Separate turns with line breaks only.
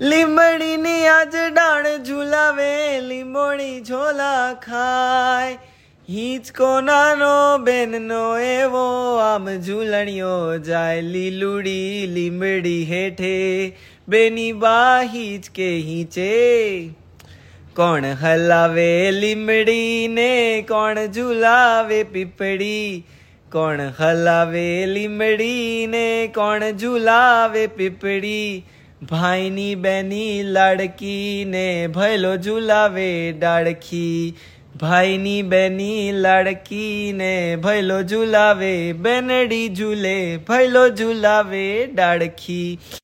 લીંબડીની આજ ડાળ ઝુલાવે, લીંબોળી ઝોલા ખાય, હિંચકો નાનો બેનનો એવો, આમ ઝૂલણીઓ જાય, લીલુડી લીંબડી હેઠે, બેની બા હિંચકે હિંચે, કોણ હલાવે લીંબડીને, કોણ ઝુલાવે પીપળી, કોણ હલાવે લીંબડીને, કોણ ઝુલાવે પીપળી, ભાઈની બેની લાડકીને, ભૈલો ઝુલાવે ડાળખી, ભાઈની બેની લાડકીને, ભૈલો ઝુલાવે બેનડી ઝૂલે, ભૈલો ઝુલાવે ડાળખી।